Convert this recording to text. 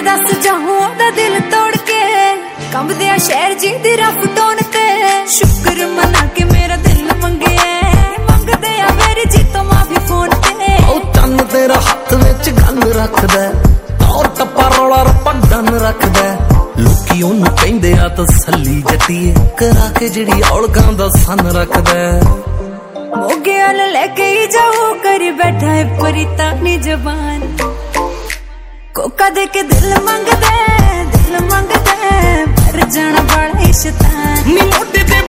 दस जाऊं ओदा दिल तोड़ के कंबदिया शहर जी दी रफ टोन ते शुक्र मना के मेरा दिल मंगे मंगदे आ मेरी जी तो माफी फोन ते ओ चन तेरा हाथ विच गन रखदा और टप्पा रौला रप्पा डन रखदा लोकी ओनू कहंदे आ तसल्ली जट्टीए करा के जिहड़ी औलगां दा सन रखदा मोगे वाल लेके ही जाओ करी बैठा है परी तानी जबान कोका दे के दिल मंगदे पर जाना बड़ा शैतान। नी मोटे